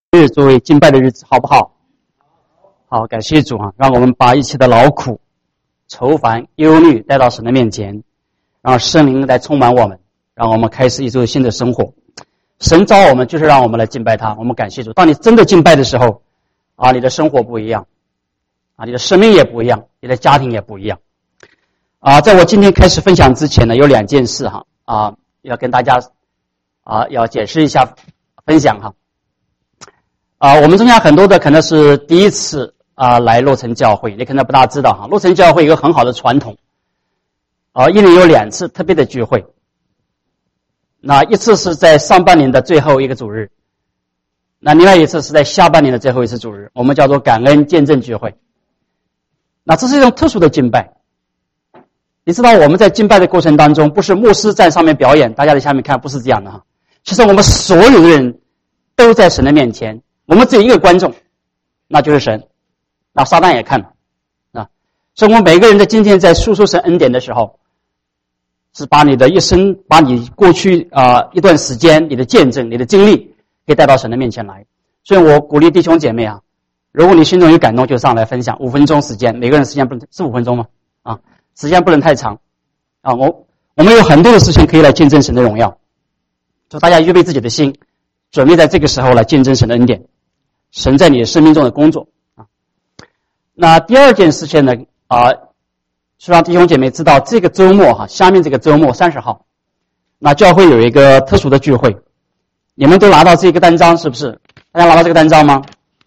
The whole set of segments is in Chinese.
日作为敬拜的日子，好不好？好，感谢主啊，让我们把一切的劳苦、愁烦、忧虑带到神的面前，让圣灵来充满我们，让我们开始一周新的生活。神召我们就是让我们来敬拜他，我们感谢主。当你真的敬拜的时候啊，你的生活不一样啊，你的生命也不一样，你的家庭也不一样啊。在我今天开始分享之前呢，有两件事要跟大家要解释一下分享哈。我们中间很多的可能是第一次来洛城教会，你可能不大知道哈。洛城教会有一个很好的传统一年有2次特别的聚会。那一次是在上半年的最后一个主日，那另外一次是在下半年的最后一次主日，我们叫做感恩见证聚会。那这是一种特殊的敬拜。你知道我们在敬拜的过程当中，不是牧师在上面表演，大家在下面看，不是这样的哈。其实我们所有的人都在神的面前，我们只有一个观众，那就是神。那撒旦也看了所以我们每个人在今天在诉说神恩典的时候，是把你的一生，把你过去一段时间你的见证、你的经历可以带到神的面前来。所以我鼓励弟兄姐妹如果你心中有感动，就上来分享5分钟时间，每个人时间不能是5分钟吗？时间不能太长我们有很多的事情可以来见证神的荣耀，就大家预备自己的心，准备在这个时候来见证神的恩典，神在你的生命中的工作那第二件事情呢是让弟兄姐妹知道，这个周末下面这个周末30号，那教会有一个特殊的聚会。你们都拿到这个单张是不是？大家拿到这个单张吗？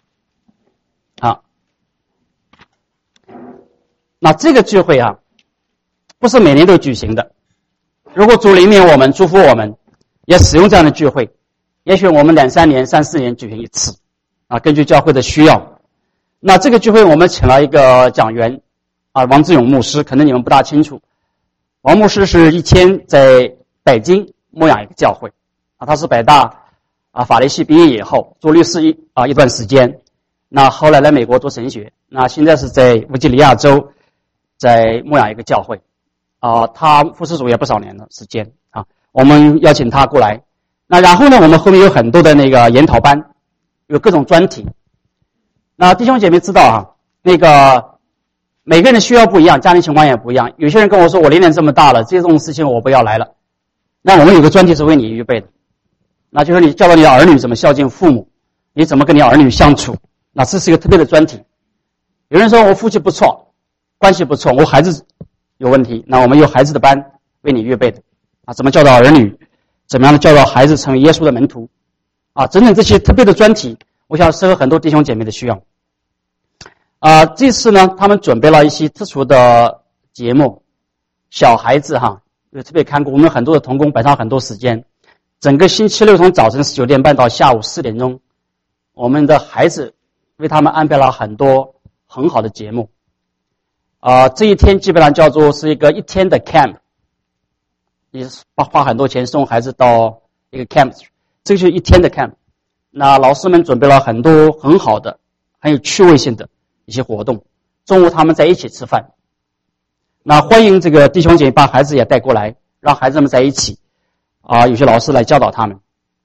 那这个聚会不是每年都举行的。如果主怜悯我们，祝福我们，也使用这样的聚会，也许我们2-3年、3-4年举行一次根据教会的需要。那这个聚会我们请了一个讲员王志勇牧师，可能你们不大清楚。王牧师是以前在北京牧养一个教会他是北大法律系毕业以后做律师一段时间，那后来来美国做神学，那现在是在弗吉尼亚州在牧养一个教会他服侍主也不少年的时间我们邀请他过来。那然后呢，我们后面有很多的那个研讨班，有各种专题。那弟兄姐妹知道那个每个人的需要不一样，家庭情况也不一样。有些人跟我说，我年龄这么大了，这种事情我不要来了。那我们有个专题是为你预备的，那就是你教导你的儿女怎么孝敬父母，你怎么跟你儿女相处，那这是一个特别的专题。有人说我夫妻不错，关系不错，我孩子有问题，那我们有孩子的班为你预备的怎么教导儿女，怎么样的教导孩子成为耶稣的门徒整整这些特别的专题，我想适合很多弟兄姐妹的需要这次呢，他们准备了一些特殊的节目，小孩子有特别看顾，我们很多的同工摆上很多时间，整个星期六从早晨9点半到下午4点钟，我们的孩子为他们安排了很多很好的节目这一天基本上叫做是一个1天的 camp， 你花很多钱送孩子到一个 camp， 这就是1天的 camp。 那老师们准备了很多很好的很有趣味性的一些活动，中午他们在一起吃饭，那欢迎这个弟兄姐妹把孩子也带过来，让孩子们在一起有些老师来教导他们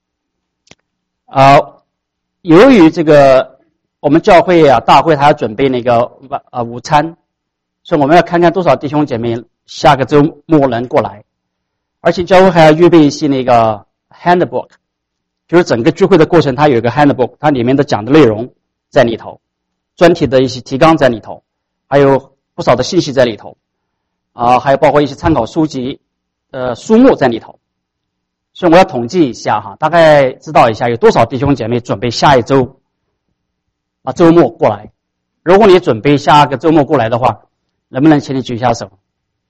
由于这个我们教会大会还要准备那个午餐，所以我们要看看多少弟兄姐妹下个周末能过来，而且教会还要预备一些那个 handbook， 就是整个聚会的过程它有一个 handbook， 它里面的讲的内容在里头，专题的一些提纲在里头，还有不少的信息在里头还有包括一些参考书籍书目在里头。所以我要统计一下大概知道一下有多少弟兄姐妹准备下一周周末过来。如果你准备下个周末过来的话，能不能请你举一下手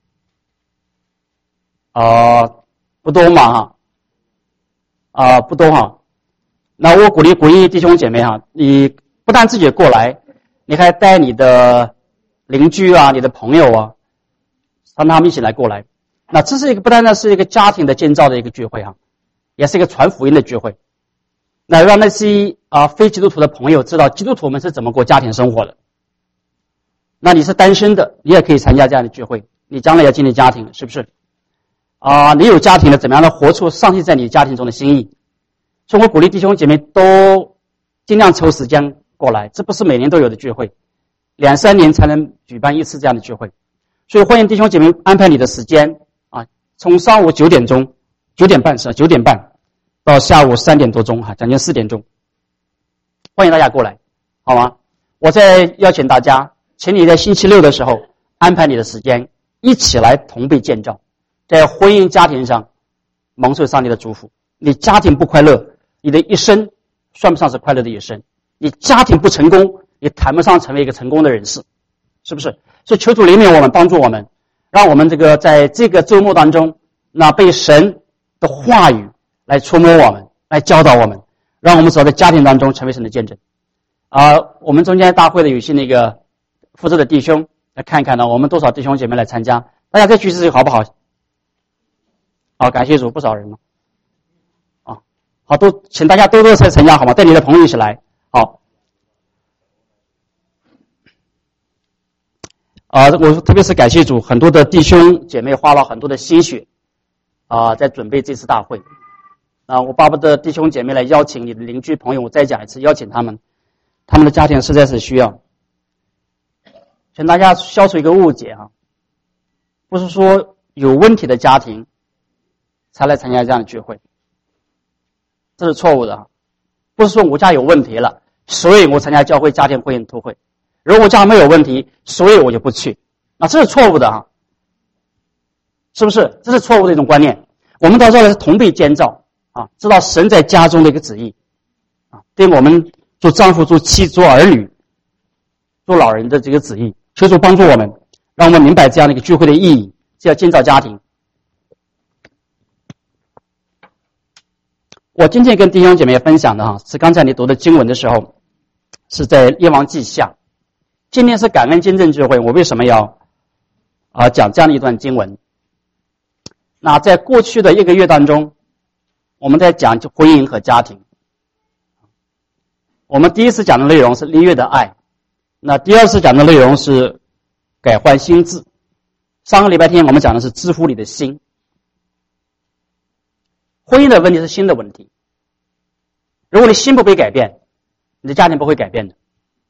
不多嘛不多那我鼓励弟兄姐妹你不但自己过来，你还带你的邻居你的朋友让他们一起来过来。那这是一个不单是一个家庭的建造的一个聚会也是一个传福音的聚会。那让那些非基督徒的朋友知道基督徒们是怎么过家庭生活的。那你是单身的，你也可以参加这样的聚会，你将来要建立家庭，是不是你有家庭的，怎么样的活出上帝在你家庭中的心意。所以我鼓励弟兄姐妹都尽量抽时间过来，这不是每年都有的聚会，2、3年才能举办一次这样的聚会，所以欢迎弟兄姐妹安排你的时间啊，从上午9点钟，9点半是9点半到下午3点多钟哈，将近4点钟，欢迎大家过来，好吗？我再邀请大家，请你在星期六的时候安排你的时间，一起来同被建造，在婚姻家庭上蒙受上帝的祝福。你家庭不快乐，你的一生算不上是快乐的一生。你家庭不成功，你谈不上成为一个成功的人士，是不是？所以求主怜悯我们，帮助我们，让我们在这个周末当中，那被神的话语来触摸我们，来教导我们，让我们走在家庭当中成为神的见证。我们中间大会的有些那个负责的弟兄来看一看呢，我们多少弟兄姐妹来参加？大家再举手好不好？好，感谢主，不少人了。好，请大家多多参加好吗？带你的朋友一起来。好。我特别是感谢主，很多的弟兄姐妹花了很多的心血在准备这次大会。我巴不得弟兄姐妹来邀请你的邻居朋友，我再讲一次，邀请他们的家庭实在是需要。请大家消除一个误解不是说有问题的家庭才来参加这样的聚会，这是错误的不是说我家有问题了，所以我参加教会家庭会员特会，如果我家没有问题，所以我就不去，这是错误的是不是？这是错误的一种观念。我们到这里是同被建造知道神在家中的一个旨意对我们做丈夫、做妻、做儿女、做老人的这个旨意，求主帮助我们，让我们明白这样的一个聚会的意义，是要建造家庭。我今天跟弟兄姐妹分享的是刚才你读的经文的时候，是在列王记下。今天是感恩见证聚会，我为什么要讲这样的一段经文？那在过去的1个月当中，我们在讲婚姻和家庭。我们第一次讲的内容是立约的爱，那第二次讲的内容是改换心智。上个礼拜天我们讲的是知乎你的心。婚姻的问题是心的问题，如果你心不被改变，你的家庭不会改变的。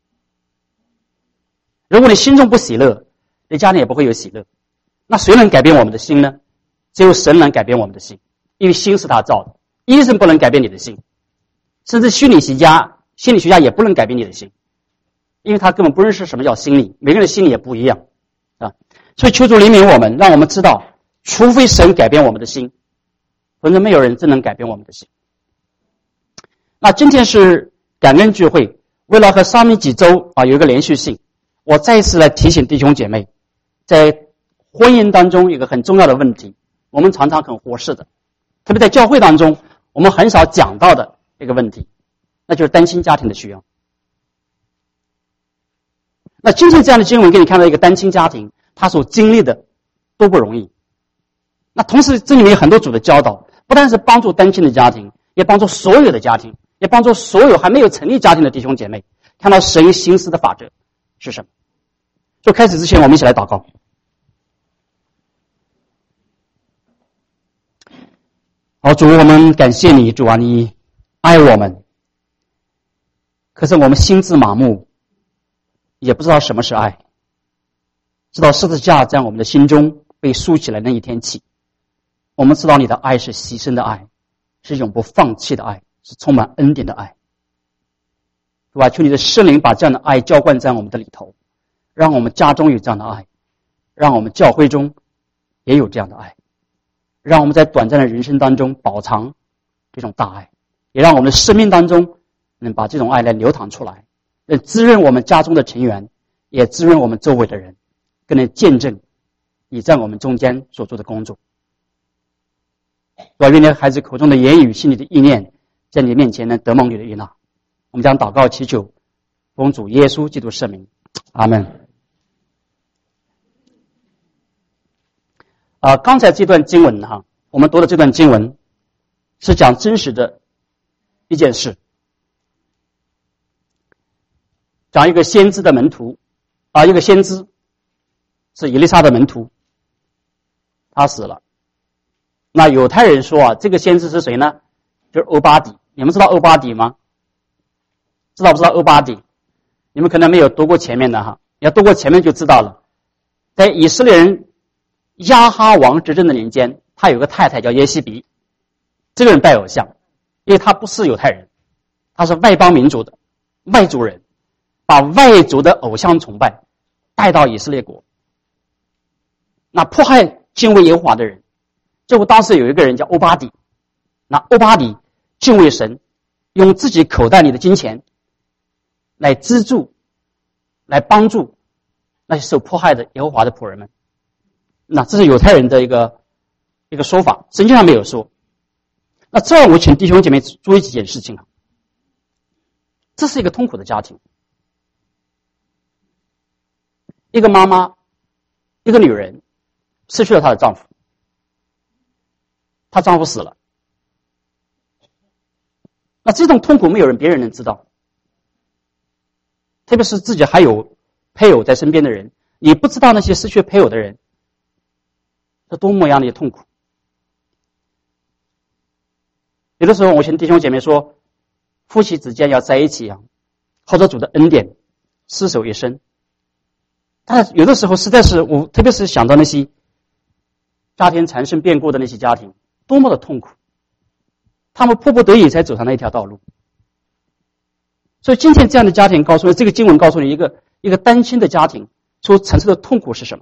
如果你心中不喜乐，你家庭也不会有喜乐。那谁能改变我们的心呢？只有神能改变我们的心，因为心是他造的，医生不能改变你的心，甚至心理学家也不能改变你的心，因为他根本不认识什么叫心理，每个人的心理也不一样所以求主怜悯我们，让我们知道，除非神改变我们的心，否则没有人真能改变我们的心。那今天是感恩聚会，为了和上面几周有一个连续性，我再一次来提醒弟兄姐妹，在婚姻当中有一个很重要的问题，我们常常很忽视的，特别在教会当中我们很少讲到的一个问题，那就是单亲家庭的需要。那今天这样的经文给你看到一个单亲家庭他所经历的都不容易。那同时这里面有很多主的教导，不但是帮助单亲的家庭，也帮助所有的家庭，也帮助所有还没有成立家庭的弟兄姐妹看到神心思的法则是什么。所以开始之前我们一起来祷告。好，主，我们感谢你，主啊，你爱我们，可是我们心智麻木，也不知道什么是爱，直到十字架在我们的心中被竖起来那一天起，我们知道你的爱是牺牲的爱，是永不放弃的爱，是充满恩典的爱。主啊，求你的圣灵把这样的爱浇灌在我们的里头，让我们家中有这样的爱，让我们教会中也有这样的爱，让我们在短暂的人生当中饱尝这种大爱，也让我们的生命当中能把这种爱来流淌出来，能滋润我们家中的成员，也滋润我们周围的人，更能见证你在我们中间所做的工作。愿你的孩子口中的言语、心里的意念在你面前能得蒙你的悦纳。我们将祷告祈求奉主耶稣基督圣名，阿们。刚才这段经文我们读的这段经文是讲真实的一件事，讲一个先知的门徒一个先知是以利沙的门徒，他死了。那犹太人说这个先知是谁呢？就是欧巴底。你们知道欧巴底吗？ 知道不知道欧巴底？你们可能没有读过前面的哈，要读过前面就知道了。在以色列人亚哈王执政的年间，他有个太太叫耶西比，这个人拜偶像，因为他不是犹太人，他是外邦民族的外族人，把外族的偶像崇拜带到以色列国，那迫害敬畏耶和华的人。结果当时有一个人叫欧巴底，那欧巴底敬畏神，用自己口袋里的金钱来资助来帮助那些受迫害的耶和华的仆人们。那这是犹太人的一个说法，圣经上没有说。那这样我请弟兄姐妹注意几件事情啊。这是一个痛苦的家庭，一个妈妈，一个女人失去了她的丈夫，她丈夫死了。那这种痛苦没有别人能知道，特别是自己还有配偶在身边的人，你不知道那些失去配偶的人是多么样的痛苦。有的时候我请弟兄姐妹说，夫妻之间要在一起啊，靠着主的恩典厮守一生。但有的时候实在是我特别是想到那些家庭产生变故的那些家庭，多么的痛苦，他们迫不得已才走上那一条道路。所以今天这样的家庭告诉你，这个经文告诉你一个单亲的家庭所承受的痛苦是什么。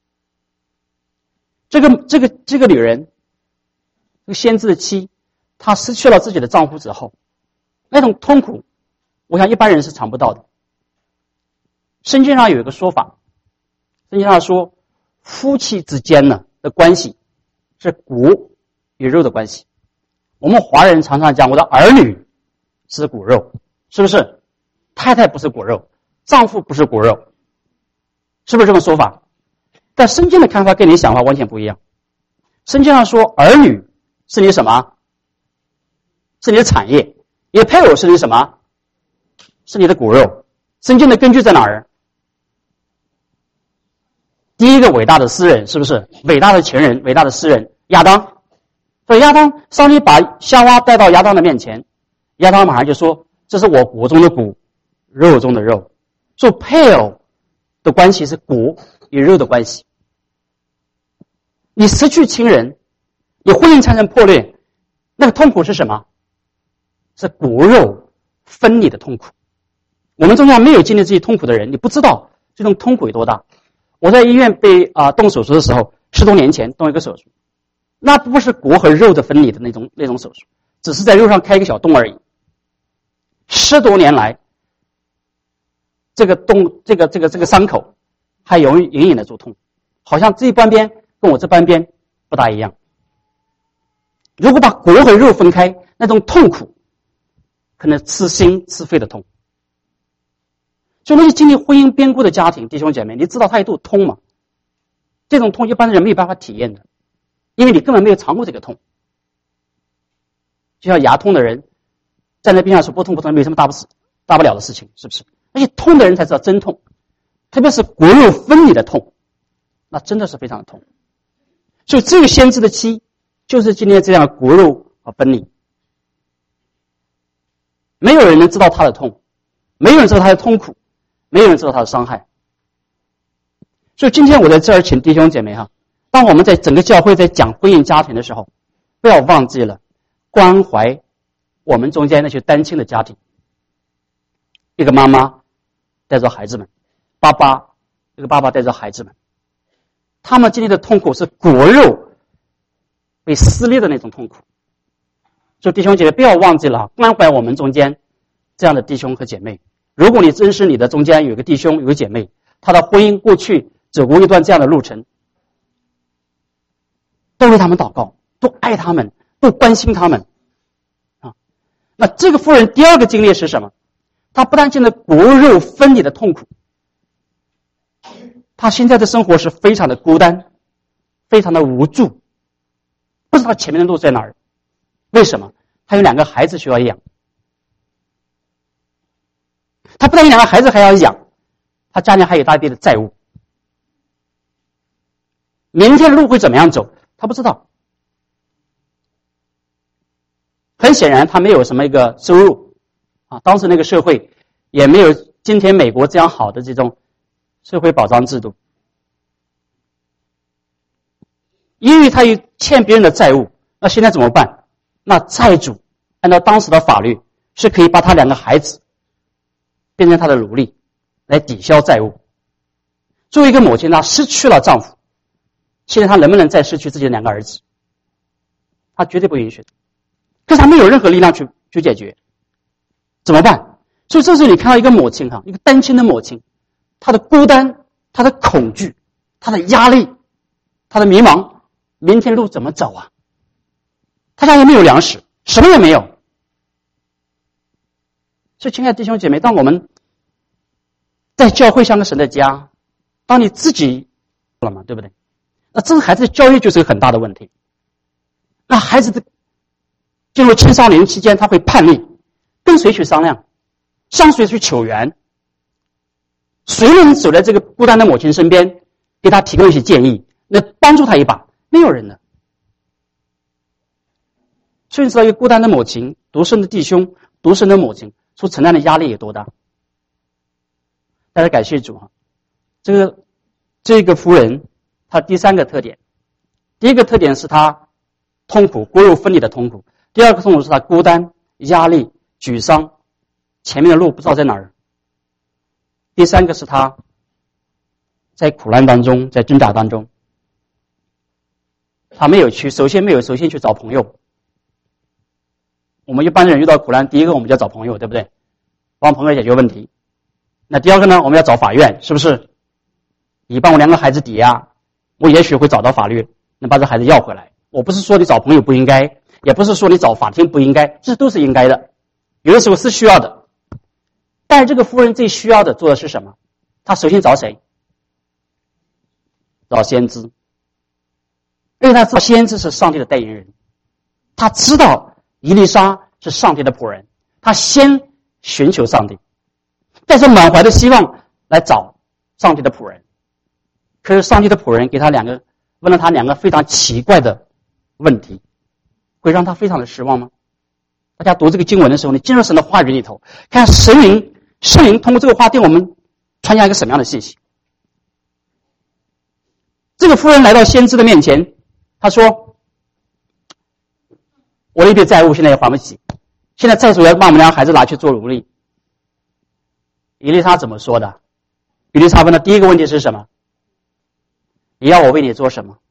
这个女人，这个先知的妻，她失去了自己的丈夫之后，那种痛苦我想一般人是尝不到的。圣经上有一个说法，圣经上说夫妻之间的关系是骨与肉的关系。我们华人常常讲我的儿女是骨肉，是不是？太太不是骨肉，丈夫不是骨肉，是不是这么说法？但圣经的看法跟你想法完全不一样。圣经上说儿女是你什么？是你的产业，你的配偶是你什么？是你的骨肉。圣经的根据在哪儿？第一个伟大的诗人，是不是？伟大的前人，伟大的诗人亚当。所以亚当，上帝把夏娃带到亚当的面前，亚当马上就说，这是我骨中的骨，肉中的肉。所以配偶的关系是骨与肉的关系。你失去亲人，你婚姻产生破裂，那个痛苦是什么？是骨肉分离的痛苦。我们中间没有经历这些痛苦的人，你不知道这种痛苦有多大。我在医院被动手术的时候，10多年前动一个手术，那不是骨和肉的分离的那种手术，只是在肉上开一个小洞而已。10多年来，这个洞这个伤口还有隐隐的作痛，好像这半边跟我这半边不大一样。如果把骨和肉分开，那种痛苦可能吃心吃肺的痛。就那些经历婚姻变故的家庭，弟兄姐妹，你知道它有多痛吗？这种痛一般的人没有办法体验的，因为你根本没有尝过这个痛。就像牙痛的人站在边上说不痛不痛，没什么大不了的事情，是不是？而且痛的人才知道真痛，特别是骨肉分离的痛，那真的是非常的痛。所以这个先知的妻就是今天这样骨肉分离，没有人能知道他的痛，没有人知道他的痛苦，没有人知道他的伤害。所以今天我在这儿请弟兄姐妹当我们在整个教会在讲婚姻家庭的时候，不要忘记了关怀我们中间那些单亲的家庭。一个妈妈带着孩子们，一个爸爸带着孩子们，他们经历的痛苦是骨肉被撕裂的那种痛苦。所以弟兄姐妹不要忘记了关怀我们中间这样的弟兄和姐妹。如果你真是你的中间有一个弟兄有个姐妹，他的婚姻过去走过一段这样的路程，都为他们祷告，都爱他们，都关心他们那这个妇人第二个经历是什么？她不但经历骨肉分离的痛苦，她现在的生活是非常的孤单，非常的无助，不知道前面的路在哪儿。为什么？她有2个孩子需要养，她不但有2个孩子还要养，她家里还有一大堆的债务。明天的路会怎么样走，她不知道。很显然她没有什么一个收入当时那个社会也没有今天美国这样好的这种社会保障制度。因为他有欠别人的债务，那现在怎么办？那债主按照当时的法律是可以把他2个孩子变成他的奴隶来抵消债务。作为一个母亲，她失去了丈夫，现在她能不能再失去自己的2个儿子？她绝对不允许的。可是她没有任何力量去解决，怎么办？所以这时候你看到一个母亲一个单亲的母亲，她的孤单，她的恐惧，她的压力，她的迷茫，明天路怎么走啊？她家也没有粮食，什么也没有。所以亲爱的弟兄姐妹，当我们在教会像个神的家，当你自己了嘛，对不对？那这个孩子的教育就是个很大的问题。那孩子的进入青少年期间，他会叛逆，跟谁去商量？向谁去求援？谁能走在这个孤单的母亲身边，给他提供一些建议，那帮助他一把？没有人的。所以你知道，一个孤单的母亲、独生的弟兄、独生的母亲所承担的压力有多大？大家感谢主啊！这个夫人，她第3个特点，第一个特点是她痛苦，骨肉分离的痛苦；第2个痛苦是她孤单、压力、沮丧，前面的路不知道在哪儿；第3个是她在苦难当中，在挣扎当中，她首先去找朋友。我们一般人遇到苦难，第一个我们就要找朋友，对不对？帮朋友解决问题。那第2个呢，我们要找法院，是不是？你帮我2个孩子抵押，我也许会找到法律，能把这孩子要回来。我不是说你找朋友不应该，也不是说你找法庭不应该，这都是应该的，有的时候是需要的。但是这个夫人最需要的做的是什么？她首先找谁？找先知。因为她知道先知是上帝的代言人，她知道以利沙是上帝的仆人，她先寻求上帝，带着满怀的希望来找上帝的仆人。可是上帝的仆人给他问了他2个非常奇怪的问题，会让他非常的失望吗？大家读这个经文的时候，你进入神的话语里头，看圣灵通过这个话对我们传讲一个什么样的信息。这个夫人来到先知的面前，他说：我的一笔债务现在也还不起，现在债主要把我们2个孩子拿去做奴隶。以利沙怎么说的？以利沙问的第一个问题是什么？你要我为你做什么？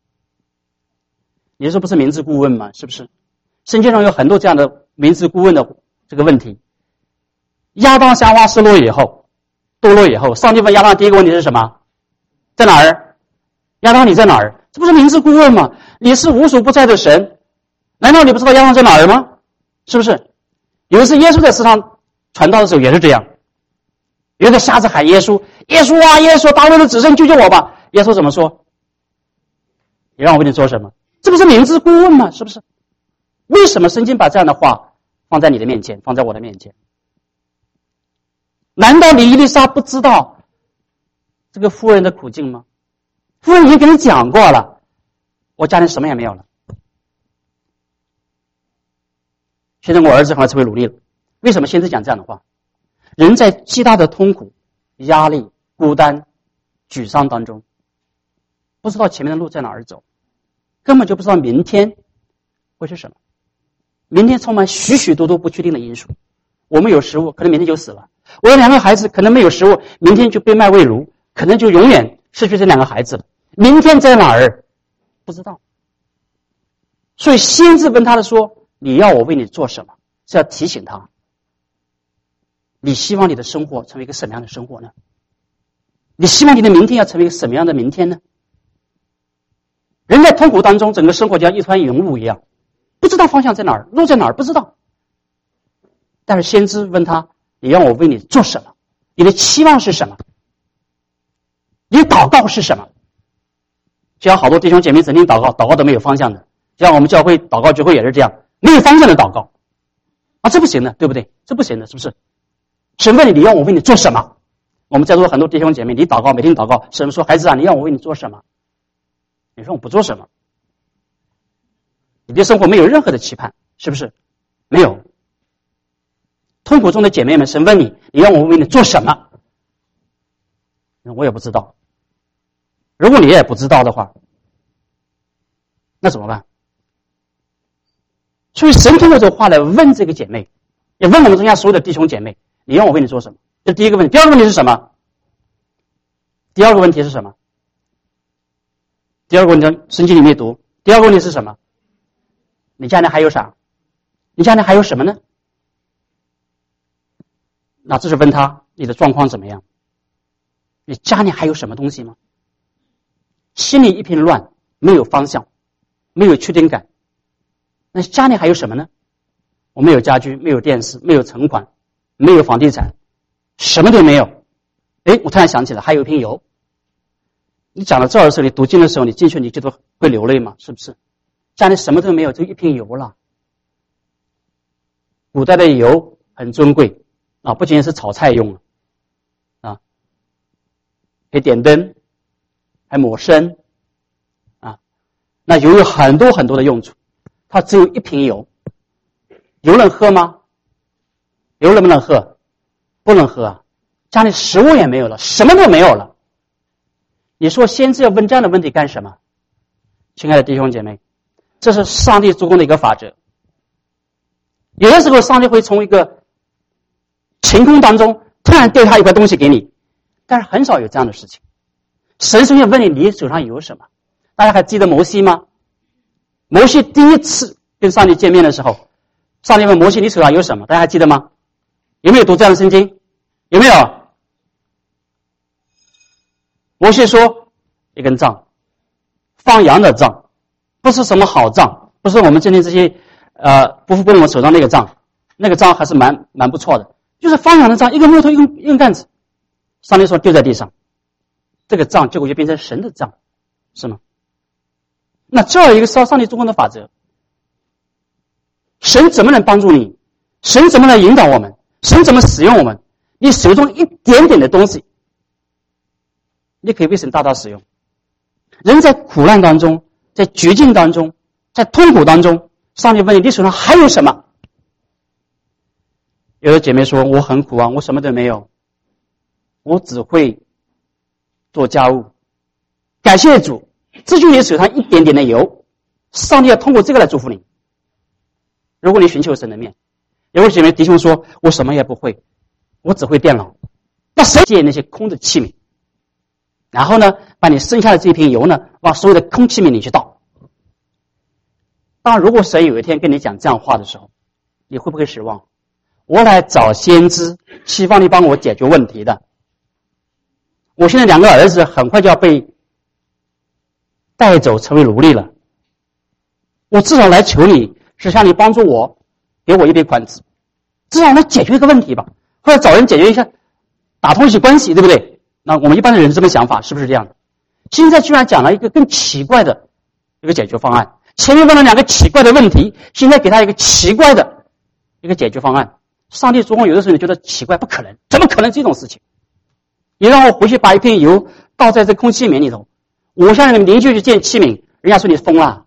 你说不是明知故问吗？是不是？圣经上有很多这样的明知故问的这个问题。亚当夏娃堕落以后，上帝问亚当第一个问题是什么？在哪儿？亚当你在哪儿？这不是明知故问吗？你是无所不在的神，难道你不知道亚当在哪儿吗？是不是？有一次耶稣在世上传道的时候也是这样，有一个瞎子喊耶稣：耶稣啊，耶稣，大卫的子孙，救救我吧！耶稣怎么说？你让我为你做什么？这不是明知故问吗？是不是？为什么圣经把这样的话放在你的面前，放在我的面前？难道你以利沙不知道这个夫人的苦境吗？夫人已经跟你讲过了，我家里什么也没有了，现在我儿子还成为奴隶了。为什么先知讲这样的话？人在极大的痛苦、压力、孤单、沮丧当中，不知道前面的路在哪儿走，根本就不知道明天会是什么。明天充满许许多多不确定的因素。我们有食物，可能明天就死了；我有2个孩子，可能没有食物，明天就被卖为奴，可能就永远失去这2个孩子了。明天在哪儿？不知道。所以先知问他的说：你要我为你做什么？是要提醒他，你希望你的生活成为一个什么样的生活呢？你希望你的明天要成为一个什么样的明天呢？人在痛苦当中，整个生活就像一团云雾一样，不知道方向在哪儿，路在哪儿不知道。但是先知问他：你让我为你做什么？你的期望是什么？你的祷告是什么？就像好多弟兄姐妹曾经祷告都没有方向的，就像我们教会祷告聚会也是这样，没有方向的祷告啊，这不行的，对不对？这不行的，是不是？神问你让我为你做什么？我们在座很多弟兄姐妹，你祷告，每天祷告，神说：孩子啊，你让我为你做什么？你说我不做什么，你对生活没有任何的期盼，是不是？没有。 痛苦中的姐妹们，神问你，你让我为你做什么？我也不知道。如果你也不知道的话，那怎么办？所以神通过这个话来问这个姐妹，也问我们中间所有的弟兄姐妹，你让我为你做什么？这第一个问题。第二个问题是什么？第二个问题是什么？第二个问题，圣经里面读。第二个问题是什么？你家里还有啥？你家里还有什么呢？那这是问他你的状况怎么样？你家里还有什么东西吗？心里一片乱，没有方向，没有确定感。那家里还有什么呢？我没有家居，没有电视，没有存款，没有房地产，什么都没有。我突然想起来，还有一瓶油。你讲到这儿的时候，你读经的时候，你进去你觉得会流泪吗？是不是？家里什么都没有，就一瓶油了。古代的油很尊贵啊，不仅仅是炒菜用啊，可以点灯，还抹身啊。那油有很多很多的用处，它只有一瓶油，油能喝吗？油能不能喝？不能喝啊。家里食物也没有了，什么都没有了。你说先知要问这样的问题干什么？亲爱的弟兄姐妹，这是上帝做工的一个法则。有的时候上帝会从一个晴空当中突然掉下一块东西给你，但是很少有这样的事情。神首先问你，你手上有什么？大家还记得摩西吗？摩西第一次跟上帝见面的时候，上帝问摩西，你手上有什么？大家还记得吗？有没有读这样的圣经？有没有？摩西说一根杖，放羊的杖，不是什么好杖，不是我们今天这些不我们手上那个杖，那个杖还是蛮不错的，就是放羊的杖，一个木头一根杆子。上帝说丢在地上，这个杖结果就变成神的杖，是吗？那这有一个上帝做工的法则。神怎么能帮助你？神怎么能引导我们？神怎么使用我们？你手中一点点的东西，你可以为神大大使用。人在苦难当中，在绝境当中，在痛苦当中，上帝问你，你手上还有什么？有的姐妹说，我很苦啊，我什么都没有，我只会做家务。感谢主，这就是你手上一点点的油，上帝要通过这个来祝福你。如果你寻求神的面，有位姐妹弟兄说，我什么也不会，我只会电脑。那神借那些空的器皿，然后呢，把你剩下的这一瓶油呢，往所有的空器皿里去倒。当然，如果神有一天跟你讲这样话的时候，你会不会失望？我来找先知，希望你帮我解决问题的。我现在2个儿子很快就要被带走成为奴隶了，我至少来求你，是向你帮助我，给我一笔款子，至少能解决一个问题吧，或者找人解决一下，打通一些关系，对不对？那我们一般的人这么想法，是不是这样的？现在居然讲了一个更奇怪的一个解决方案，前面问了2个奇怪的问题，现在给他一个奇怪的一个解决方案。上帝做工有的时候你觉得奇怪，不可能，怎么可能这种事情？你让我回去把一瓶油倒在这空气皿里头，我向你们邻居去见器皿，人家说你疯了。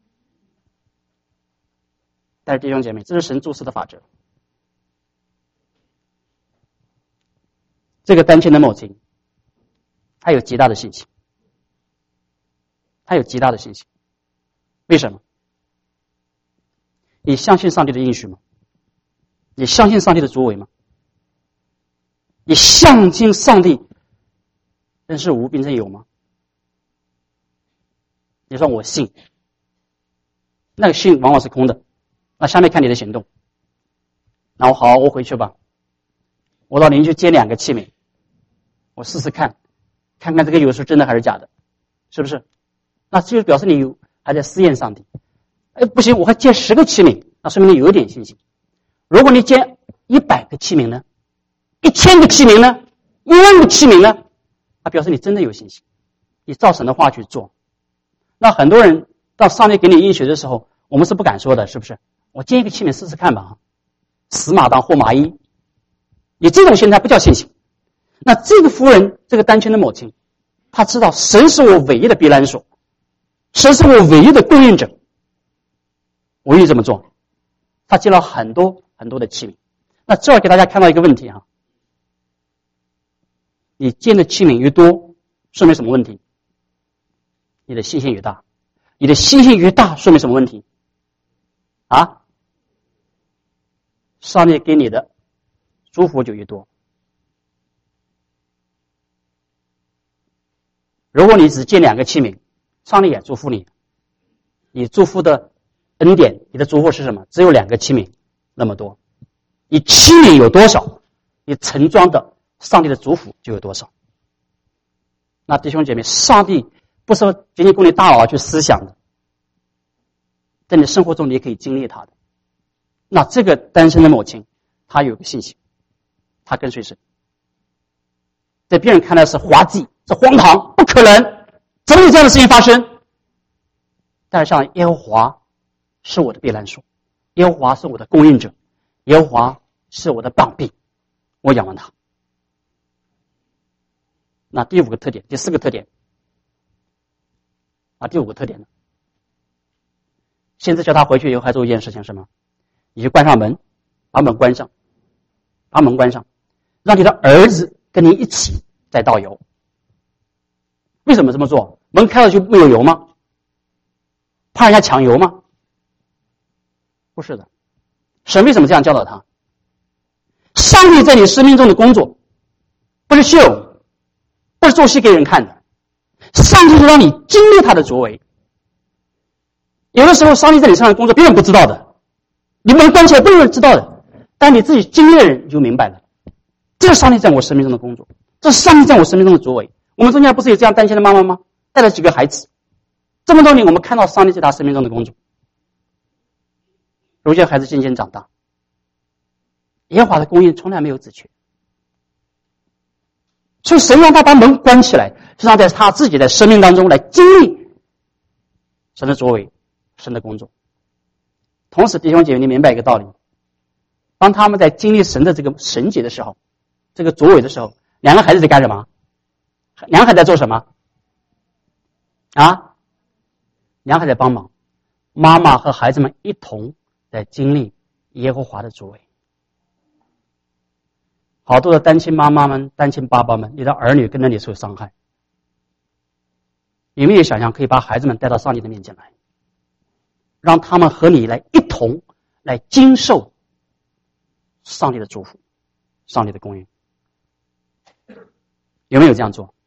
但是弟兄姐妹，这是神做事的法则。这个单亲的母亲，她有极大的信心，她有极大的信心。为什么？你相信上帝的应许吗？你相信上帝的作为吗？你相信上帝真是无并真有吗？你说我信，那个信往往是空的，那下面看你的行动。那我回去吧，我到邻居接2个器皿，我试试看看这个油是真的还是假的，是不是？那这就表示你还在试验上帝。不行，我还接10个器皿，那说明你有一点信心。如果你接100个器皿呢？1000个器皿呢？10000个器皿呢？那表示你真的有信心，你照神的话去做。那很多人到上帝给你应许的时候，我们是不敢说的，是不是？我接一个器皿试试看吧，死马当活马医。你这种心态不叫信心。那这个夫人，这个单亲的母亲，她知道神是我唯一的避难所，神是我唯一的供应者，我愿意这么做。她接了很多很多的器皿。 那这儿给大家看到一个问题啊，你建的器皿越多，说明什么问题？你的信心越大。你的信心越大，说明什么问题？啊？上帝给你的祝福就越多。如果你只建2个器皿，上帝也祝福你，你祝福的恩典，你的祝福是什么？只有2个器皿那么多。你器皿有多少，你盛装的上帝的祝福就有多少。那弟兄姐妹，上帝不是仅仅供你大脑去思想的，在你生活中你也可以经历他的。那这个单身的母亲，她有个信心，她跟随神，在别人看来是滑稽，是荒唐，不可能，怎么有这样的事情发生？但是像耶和华是我的避难所，耶和华是我的供应者，耶和华是我的膀臂，我仰望他。那第4个特点第5个特点呢？先知叫他回去以后还做一件事情，什么？你就关上门，把门关上，让你的儿子跟你一起在倒油。为什么这么做？门开了就没有油吗？怕人家抢油吗？不是的。神为什么这样教导他？上帝在你生命中的工作不是秀，不是做戏给人看的，上帝是让你经历他的作为。有的时候上帝在你身上的工作别人不知道的，你门关起来不有人知道的，但你自己经历的人你就明白了，这是上帝在我生命中的工作，这是上帝在我生命中的作为。我们中间不是有这样单亲的妈妈吗？带了几个孩子，这么多年我们看到上帝在他生命中的工作。如今孩子渐渐长大，耶和华的供应从来没有止缺，所以神让他把门关起来，是让在他自己的生命当中来经历神的作为，神的工作。同时弟兄姐妹，你明白一个道理，当他们在经历神的这个神迹的时候，这个作为的时候，2个孩子在干什么？2个孩子在做什么啊？2个孩子在帮忙，妈妈和孩子们一同在经历耶和华的作为。好多的单亲妈妈们、单亲爸爸们，你的儿女跟着你受伤害，有没有想象可以把孩子们带到上帝的面前来，让他们和你来一同来经受上帝的祝福，上帝的供应？有没有这样做？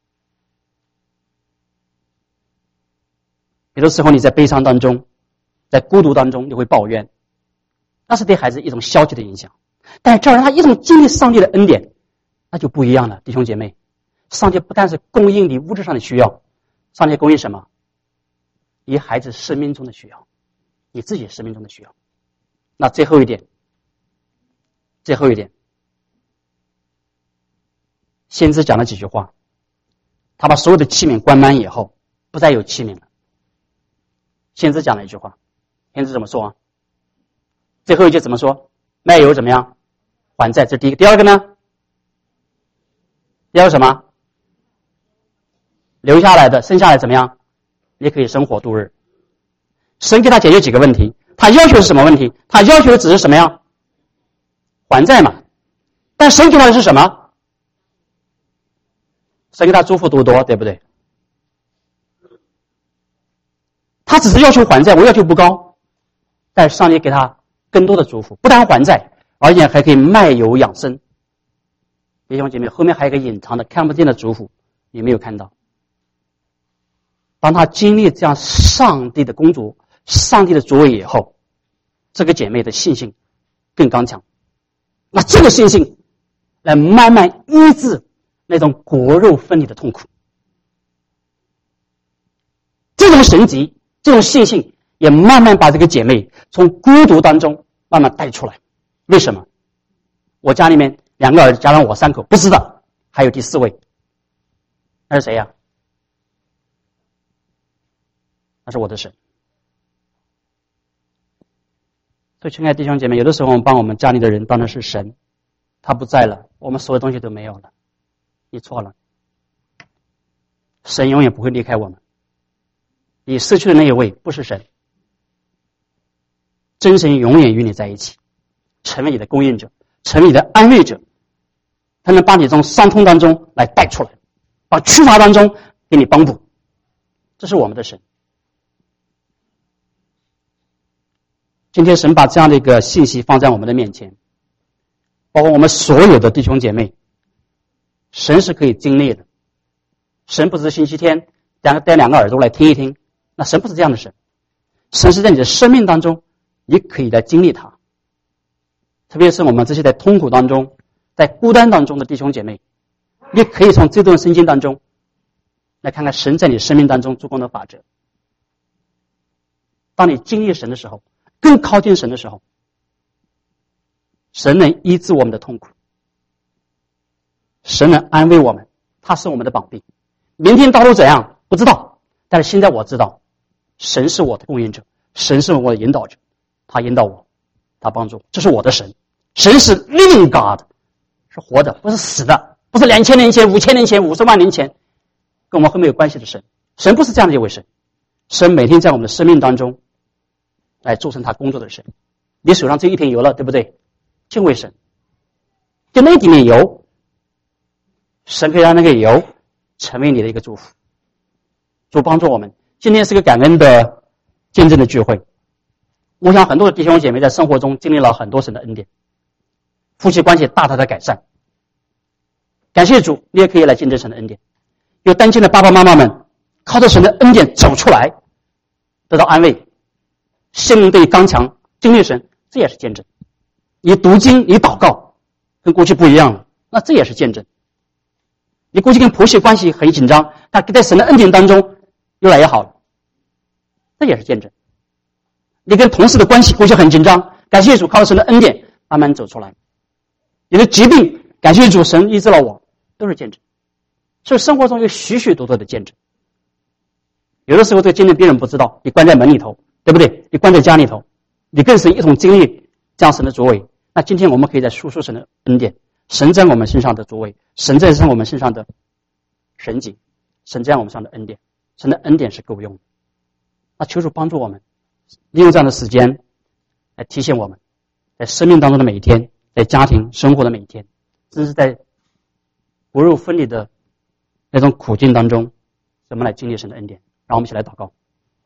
有的时候你在悲伤当中，在孤独当中，你会抱怨，那是对孩子一种消极的影响。但是这让他一种经历上帝的恩典，那就不一样了。弟兄姐妹，上帝不但是供应你物质上的需要，上帝供应什么？你孩子生命中的需要，你自己生命中的需要。那最后一点，先知讲了几句话，他把所有的器皿关满以后，不再有器皿了。先知讲了一句话，先知怎么说啊？最后一句怎么说？卖油怎么样？还债，这是第一个。第二个呢？第二个什么？留下来的剩下来怎么样？也可以生活度日。神给他解决几个问题，他要求是什么问题？他要求的只是什么呀？还债嘛。但神给他的是什么？神给他祝福多多，对不对？他只是要求还债，我要求不高，但是上帝给他更多的祝福，不但还债，而且还可以卖油养生。弟兄姐妹，后面还有一个隐藏的看不见的祝福，你没有看到。当他经历这样上帝的工作，上帝的作为以后，这个姐妹的信心更刚强。那这个信心来慢慢医治那种骨肉分离的痛苦。这种神迹，这种信心也慢慢把这个姐妹从孤独当中慢慢带出来。为什么？我家里面2个儿子加上我3口，不是的，还有第4位，那是谁呀？那是我的神。所以亲爱的弟兄姐妹，有的时候我们把我们家里的人当成是神，他不在了，我们所有东西都没有了。你错了，神永远不会离开我们。你失去的那一位不是神，真神永远与你在一起，成为你的供应者， 成为你的安慰者，他能把你从伤痛当中来带出来，把缺乏当中给你帮补。这是我们的神。今天神把这样的一个信息放在我们的面前，包括我们所有的弟兄姐妹，神是可以经历的。神不是星期天带两个耳朵来听一听，那神不是这样的神。神是在你的生命当中也可以来经历它。特别是我们这些在痛苦当中在孤单当中的弟兄姐妹，也可以从这段圣经当中来看看神在你生命当中做工的法则。当你经历神的时候，更靠近神的时候，神能医治我们的痛苦，神能安慰我们，他是我们的膀臂。明天道路怎样不知道，但是现在我知道神是我的供应者，神是我的引导者，他引导我，他帮助我，这是我的神。神是 living God， 是活的，不是死的，不是2000年前5000年前50万年前跟我们会没有关系的神。神不是这样的一位神，神每天在我们的生命当中来做成他工作的神。你手上这一瓶油了，对不对？敬畏神，就那一点点油，神可以让那个油成为你的一个祝福。主帮助我们。今天是个感恩的见证的聚会，我想很多的弟兄姐妹在生活中经历了很多神的恩典，夫妻关系大大的改善。感谢主，你也可以来见证神的恩典。有单亲的爸爸妈妈们靠着神的恩典走出来，得到安慰，心灵得以刚强，经历神，这也是见证。你读经，你祷告跟过去不一样了，那这也是见证。你过去跟婆媳关系很紧张，但在神的恩典当中越来越好了，这也是见证。你跟同事的关系过去很紧张，感谢主靠着神的恩典慢慢走出来。你的疾病，感谢主神医治了我，都是见证。所以生活中有许许多多的见证。有的时候这个见证别人不知道，你关在门里头，对不对？你关在家里头，你跟神一同经历这样神的作为。那今天我们可以在述说神的恩典，神在我们身上的作为，神在我们身上的神迹，神在我们身上的恩典，神的恩典是够用的。那求主帮助我们，利用这样的时间来提醒我们，在生命当中的每一天，在家庭生活的每一天，真是在骨肉分离的那种苦境当中，怎么来经历神的恩典。让我们一起来祷告。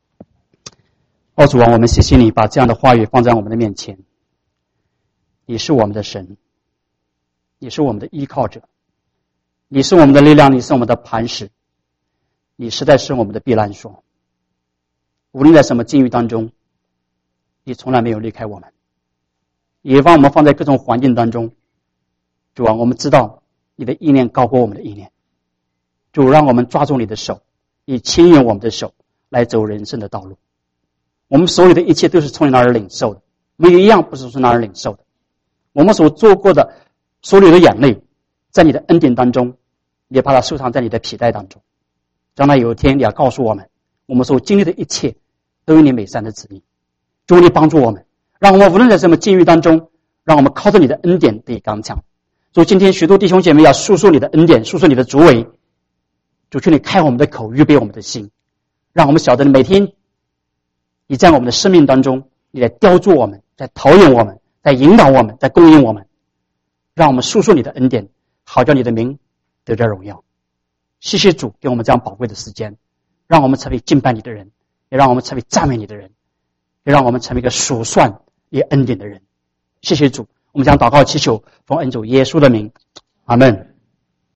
主啊，我们谢谢你把这样的话语放在我们的面前。你是我们的神，你是我们的依靠者，你是我们的力量，你是我们的磐石，你实在是我们的避难所。无论在什么境遇当中，你从来没有离开我们，也把我们放在各种环境当中。主啊，我们知道你的意念高过我们的意念。主，让我们抓住你的手，以牵引我们的手来走人生的道路。我们所有的一切都是从你那儿领受的，没有一样不是从那儿领受的。我们所做过的所有的眼泪，在你的恩典当中，也把它收藏在你的皮带当中。将来有一天你要告诉我们，我们所经历的一切都有你美善的旨意。主，你帮助我们，让我们无论在什么境遇当中，让我们靠着你的恩典得以刚强。主，今天许多弟兄姐妹要诉说你的恩典，诉说你的作为。主，求你开我们的口，预备我们的心，让我们晓得每天你在我们的生命当中，你在雕琢我们，在陶冶我们，在引导我们，在供应我们，让我们诉说你的恩典，好叫你的名得着荣耀。谢谢主给我们这样宝贵的时间，让我们成为敬拜你的人，也让我们成为赞美你的人，也让我们成为一个数算你恩典的人。谢谢主，我们将祷告祈求奉恩主耶稣的名，阿们。